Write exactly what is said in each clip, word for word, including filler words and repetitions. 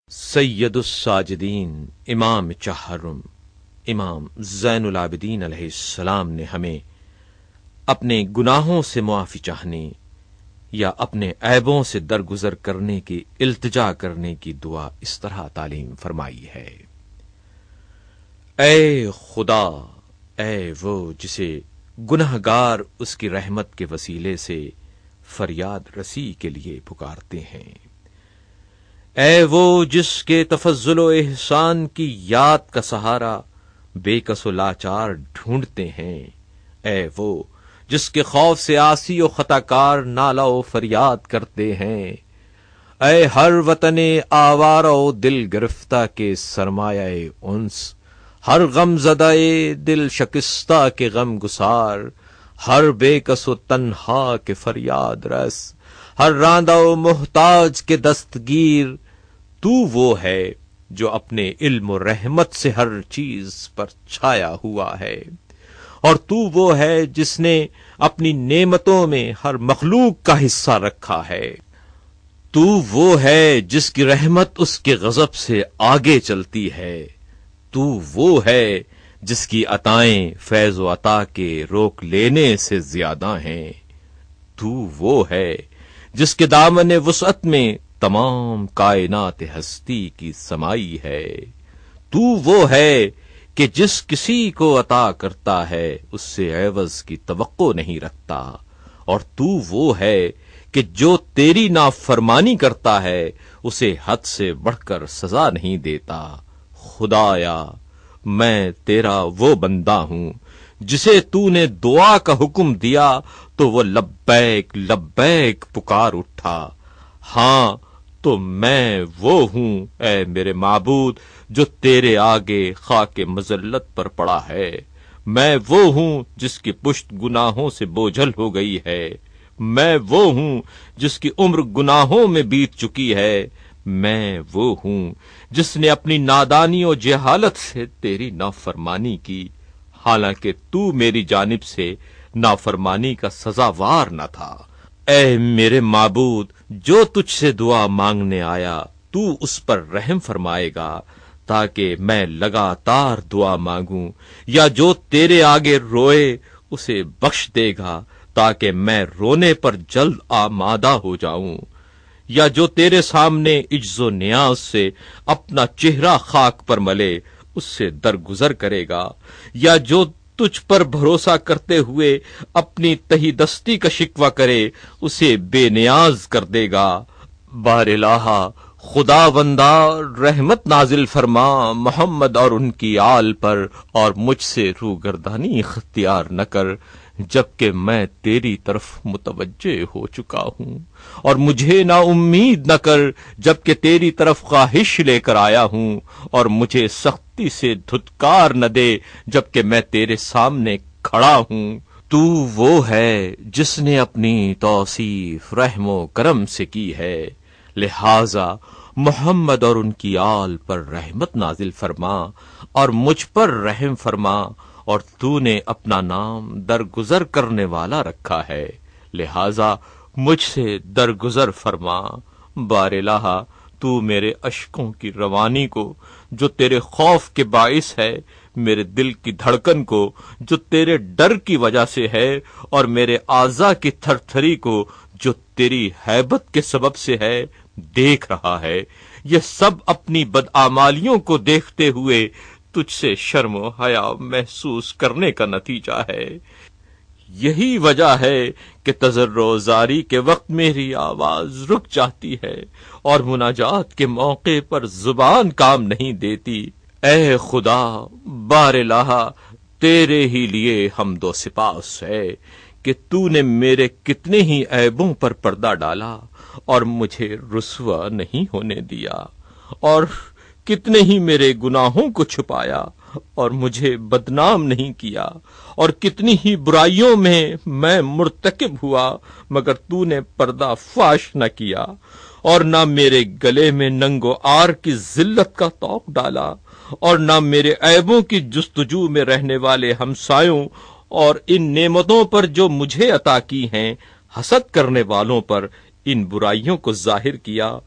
سید الساجدین امام چہرم امام زین العابدین علیہ السلام نے ہمیں اپنے گناہوں سے معافی چاہنے یا اپنے عیبوں سے درگزر کرنے کی التجا کرنے کی دعا اس طرح تعلیم فرمائی ہے: اے خدا، اے وہ جسے گنہگار اس کی رحمت کے وسیلے سے فریاد رسی کے لیے پکارتے ہیں، اے وہ جس کے تفضل و احسان کی یاد کا سہارا بے کس و لاچار ڈھونڈتے ہیں، اے وہ جس کے خوف سے آسی و خطا کار نالہ و فریاد کرتے ہیں، اے ہر وطن آوارہ و دل گرفتہ کے سرمایہ انس، ہر غم زدہ دل شکستہ کے غم گسار، ہر بے کس و تنہا کے فریاد رس، ہر راندہ و محتاج کے دستگیر، تو وہ ہے جو اپنے علم و رحمت سے ہر چیز پر چھایا ہوا ہے، اور تو وہ ہے جس نے اپنی نعمتوں میں ہر مخلوق کا حصہ رکھا ہے، تو وہ ہے جس کی رحمت اس کے غضب سے آگے چلتی ہے، تو وہ ہے جس کی عطائیں فیض و عطا کے روک لینے سے زیادہ ہیں، تو وہ ہے جس کے دامن وسعت میں تمام کائنات ہستی کی سمائی ہے، تو وہ ہے کہ جس کسی کو عطا کرتا ہے اس سے عوض کی توقع نہیں رکھتا، اور تو وہ ہے کہ جو تیری نافرمانی کرتا ہے اسے حد سے بڑھ کر سزا نہیں دیتا۔ خدایا، میں تیرا وہ بندہ ہوں جسے تو نے دعا کا حکم دیا تو وہ لبیک لبیک پکار اٹھا۔ ہاں تو میں وہ ہوں اے میرے معبود جو تیرے آگے خاک مذلت پر پڑا ہے، میں وہ ہوں جس کی پشت گناہوں سے بوجھل ہو گئی ہے، میں وہ ہوں جس کی عمر گناہوں میں بیت چکی ہے، میں وہ ہوں جس نے اپنی نادانی و جہالت سے تیری نافرمانی کی، حالانکہ تو میری جانب سے نافرمانی کا سزاوار نہ تھا۔ اے میرے معبود، جو تجھ سے دعا مانگنے آیا تو اس پر رحم فرمائے گا تاکہ میں لگاتار دعا مانگوں، یا جو تیرے آگے روئے اسے بخش دے گا تاکہ میں رونے پر جلد آمادہ ہو جاؤں، یا جو تیرے سامنے عجز و نیاز سے اپنا چہرہ خاک پر ملے اس سے درگزر کرے گا، یا جو تجھ پر بھروسہ کرتے ہوئے اپنی تہی دستی کا شکوہ کرے اسے بے نیاز کر دے گا۔ بار الہ، خدا بندہ رحمت نازل فرما محمد اور ان کی آل پر، اور مجھ سے روگردانی اختیار نہ کر جبکہ میں تیری طرف متوجہ ہو چکا ہوں، اور مجھے نا امید نہ کر جبکہ تیری طرف خواہش لے کر آیا ہوں، اور مجھے سختی سے دھتکار نہ دے جبکہ میں تیرے سامنے کھڑا ہوں۔ تو وہ ہے جس نے اپنی توصیف رحم و کرم سے کی ہے، لہذا محمد اور ان کی آل پر رحمت نازل فرما اور مجھ پر رحم فرما، اور تو نے اپنا نام درگزر کرنے والا رکھا ہے، لہذا مجھ سے درگزر فرما۔ بار الہ، تو میرے اشکوں کی روانی کو جو تیرے خوف کے باعث ہے، میرے دل کی دھڑکن کو جو تیرے ڈر کی وجہ سے ہے، اور میرے اعضاء کی تھر تھری کو جو تیری ہیبت کے سبب سے ہے، دیکھ رہا ہے۔ یہ سب اپنی بدعمالیوں کو دیکھتے ہوئے تجھ سے شرم و حیا محسوس کرنے کا نتیجہ ہے۔ یہی وجہ ہے کہ تضرع و زاری کے وقت میری آواز رک جاتی ہے اور مناجات کے موقع پر زبان کام نہیں دیتی۔ اے خدا، بار الہ، تیرے ہی لیے حمد و سپاس ہے کہ تو نے میرے کتنے ہی عیبوں پر پردہ ڈالا اور مجھے رسوا نہیں ہونے دیا، اور کتنے ہی میرے گناہوں کو چھپایا اور مجھے بدنام نہیں کیا، اور کتنی ہی برائیوں میں میں مرتکب ہوا مگر تو نے پردہ فاش نہ کیا، اور نہ میرے گلے میں ننگ و عار کی ذلت کا طوق ڈالا، اور نہ میرے عیبوں کی جستجو میں رہنے والے ہمسایوں اور ان نعمتوں پر جو مجھے عطا کی ہیں حسد کرنے والوں پر ان برائیوں کو ظاہر کیا۔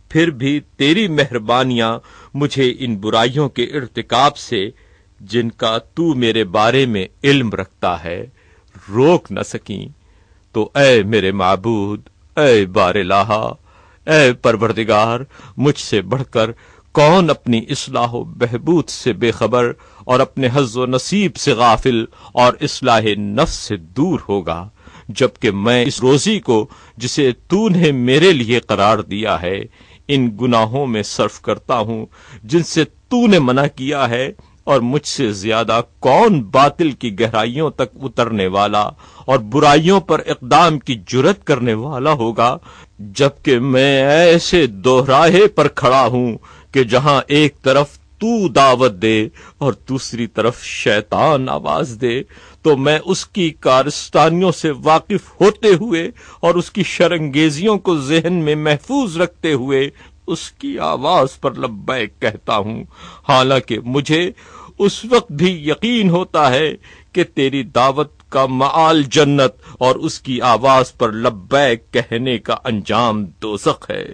پھر بھی تیری مہربانیاں مجھے ان برائیوں کے ارتکاب سے جن کا تو میرے بارے میں علم رکھتا ہے روک نہ سکیں۔ تو اے میرے معبود، اے بار الہ، اے پروردگار، مجھ سے بڑھ کر کون اپنی اصلاح و بہبود سے بے خبر اور اپنے حظ و نصیب سے غافل اور اصلاح نفس سے دور ہوگا، جبکہ میں اس روزی کو جسے تو نے میرے لیے قرار دیا ہے ان گناہوں میں صرف کرتا ہوں جن سے تو نے منع کیا ہے، اور مجھ سے زیادہ کون باطل کی گہرائیوں تک اترنے والا اور برائیوں پر اقدام کی جرت کرنے والا ہوگا، جبکہ میں ایسے دوراہے پر کھڑا ہوں کہ جہاں ایک طرف تو دعوت دے اور دوسری طرف شیطان آواز دے تو میں اس کی کارستانیوں سے واقف ہوتے ہوئے اور اس کی شرانگیزیوں کو ذہن میں محفوظ رکھتے ہوئے اس کی آواز پر لبیک کہتا ہوں، حالانکہ مجھے اس وقت بھی یقین ہوتا ہے کہ تیری دعوت کا معال جنت اور اس کی آواز پر لبیک کہنے کا انجام دوزخ ہے۔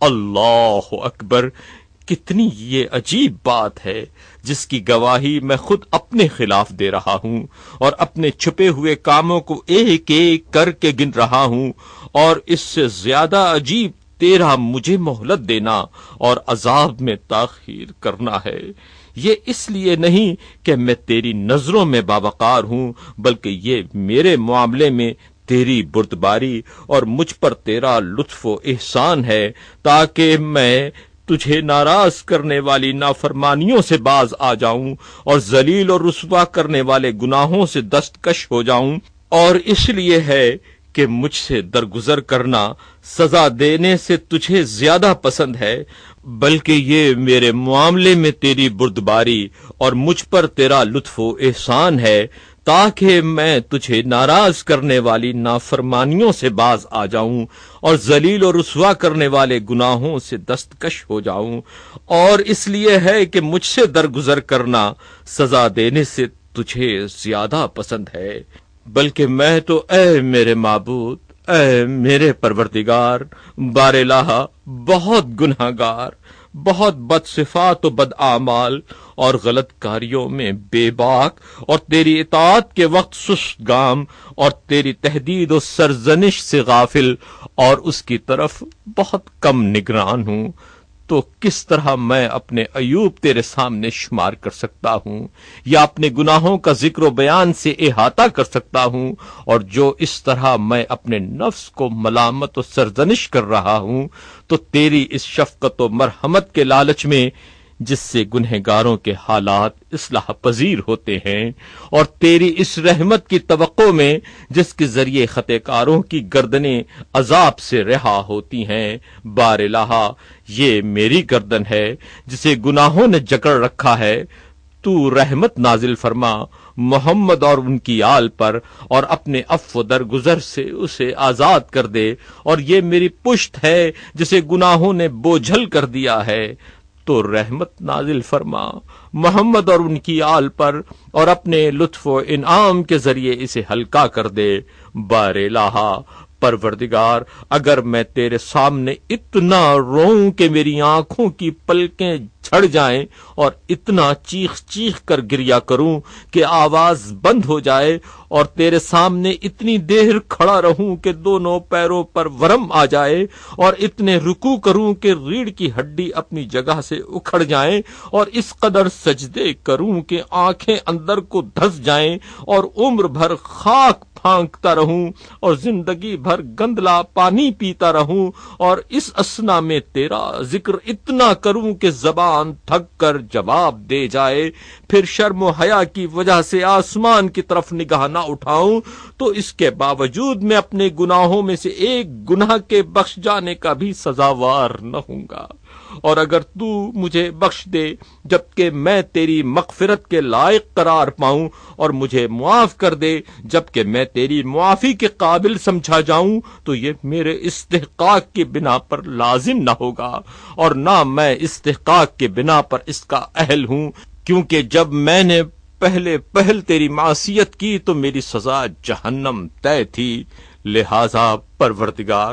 اللہ اکبر! کتنی یہ عجیب بات ہے جس کی گواہی میں خود اپنے خلاف دے رہا ہوں اور اپنے چھپے ہوئے کاموں کو ایک ایک کر کے گن رہا ہوں، اور اس سے زیادہ عجیب تیرا مجھے مہلت دینا اور عذاب میں تاخیر کرنا ہے۔ یہ اس لیے نہیں کہ میں تیری نظروں میں باوقار ہوں، بلکہ یہ میرے معاملے میں تیری بردباری اور مجھ پر تیرا لطف و احسان ہے، تاکہ میں تجھے ناراض کرنے والی نافرمانیوں سے باز آ جاؤں اور ذلیل اور رسوا کرنے والے گناہوں سے دستکش ہو جاؤں۔ اور اس لیے ہے کہ مجھ سے درگزر کرنا سزا دینے سے تجھے زیادہ پسند ہے، بلکہ یہ میرے معاملے میں تیری بردباری اور مجھ پر تیرا لطف و احسان ہے، تاکہ میں تجھے ناراض کرنے والی نافرمانیوں سے باز آ جاؤں اور ذلیل و رسوا کرنے والے گناہوں سے دستکش ہو جاؤں۔ اور اس لیے ہے کہ مجھ سے درگزر کرنا سزا دینے سے تجھے زیادہ پسند ہے، بلکہ میں تو اے میرے معبود، اے میرے پروردگار بار الہ بہت گناہگار، بہت بد صفات و بد اعمال اور غلط کاریوں میں بے باک، اور تیری اطاعت کے وقت سست گام، اور تیری تہدید و سرزنش سے غافل اور اس کی طرف بہت کم نگران ہوں۔ تو کس طرح میں اپنے عیوب تیرے سامنے شمار کر سکتا ہوں یا اپنے گناہوں کا ذکر و بیان سے احاطہ کر سکتا ہوں؟ اور جو اس طرح میں اپنے نفس کو ملامت و سرزنش کر رہا ہوں تو تیری اس شفقت و مرحمت کے لالچ میں جس سے گنہگاروں کے حالات اصلاح پذیر ہوتے ہیں، اور تیری اس رحمت کی توقع میں جس کے ذریعے خطا کاروں کی گردنیں عذاب سے رہا ہوتی ہیں، بار الہ یہ میری گردن ہے جسے گناہوں نے جکڑ رکھا ہے۔ تو رحمت نازل فرما محمد اور ان کی آل پر، اور اپنے عفو درگزر سے اسے آزاد کر دے، اور یہ میری پشت ہے جسے گناہوں نے بوجھل کر دیا ہے۔ تو رحمت نازل فرما محمد اور ان کی آل پر، اور اپنے لطف و انعام کے ذریعے اسے ہلکا کر دے۔ بار الہ پروردگار، اگر میں تیرے سامنے اتنا روؤں کہ میری آنکھوں کی پلکیں جھڑ جائیں، اور اتنا چیخ چیخ کر گریا کروں کہ آواز بند ہو جائے، اور تیرے سامنے اتنی دیر کھڑا رہوں کہ دونوں پیروں پر ورم آ جائے، اور اتنے رکوع کروں کہ ریڑھ کی ہڈی اپنی جگہ سے اکھڑ جائیں، اور اس قدر سجدے کروں کہ آنکھیں اندر کو دھس جائیں، اور عمر بھر خاک پھانکتا رہوں اور زندگی بھر گندلا پانی پیتا رہوں، اور اس اسنا میں تیرا ذکر اتنا کروں کہ زبان تھک کر جواب دے جائے، پھر شرم و حیا کی وجہ سے آسمان کی طرف نگاہ نہ اٹھاؤں، تو اس کے باوجود میں اپنے گناہوں میں سے ایک گناہ کے بخش جانے کا بھی سزاوار نہ ہوں گا۔ اور اگر تو مجھے بخش دے جبکہ میں تیری مغفرت کے لائق قرار پاؤں، اور مجھے معاف کر دے جبکہ میں تیری معافی کے قابل سمجھا جاؤں، تو یہ میرے استحقاق کی بنا پر لازم نہ ہوگا، اور نہ میں استحقاق کے بنا پر اس کا اہل ہوں، کیونکہ جب میں نے پہلے پہل تیری معصیت کی تو میری سزا جہنم طے تھی۔ لہذا پروردگار،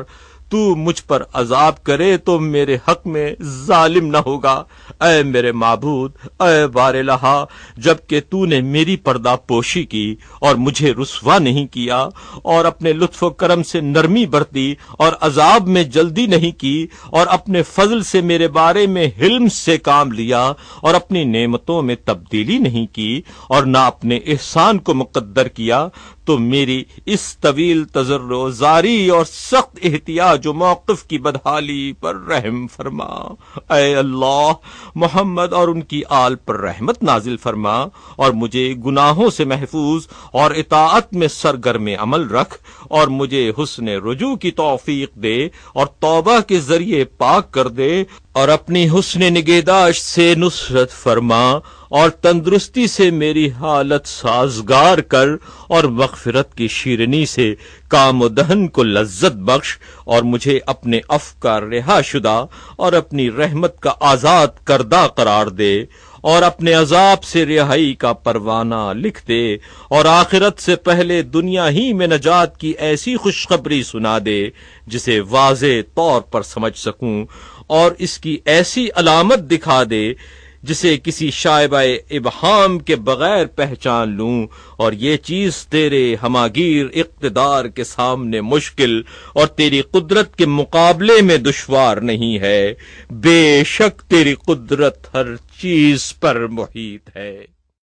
تو مجھ پر عذاب کرے تو میرے حق میں ظالم نہ ہوگا۔ اے میرے معبود، اے بار الہا، جبکہ تو نے میری پردہ پوشی کی اور مجھے رسوا نہیں کیا اور اپنے لطف و کرم سے نرمی برتی اور عذاب میں جلدی نہیں کی اور اپنے فضل سے میرے بارے میں حلم سے کام لیا اور اپنی نعمتوں میں تبدیلی نہیں کی اور نہ اپنے احسان کو مقدر کیا، تو میری اس طویل تضرع زاری اور سخت احتیاج و موقف کی بدحالی پر رحم فرما۔ اے اللہ، محمد اور ان کی آل پر رحمت نازل فرما اور مجھے گناہوں سے محفوظ اور اطاعت میں سرگرم عمل رکھ اور مجھے حسن رجوع کی توفیق دے اور توبہ کے ذریعے پاک کر دے اور اپنی حسن نگہداشت سے نصرت فرما اور تندرستی سے میری حالت سازگار کر اور مغفرت کی شیرنی سے کام و دہن کو لذت بخش اور مجھے اپنے عفو کا رہا شدہ اور اپنی رحمت کا آزاد کردہ قرار دے اور اپنے عذاب سے رہائی کا پروانہ لکھ دے اور آخرت سے پہلے دنیا ہی میں نجات کی ایسی خوشخبری سنا دے جسے واضح طور پر سمجھ سکوں اور اس کی ایسی علامت دکھا دے جسے کسی شائبہ ابہام کے بغیر پہچان لوں، اور یہ چیز تیرے ہماگیر اقتدار کے سامنے مشکل اور تیری قدرت کے مقابلے میں دشوار نہیں ہے۔ بے شک تیری قدرت ہر چیز پر محیط ہے۔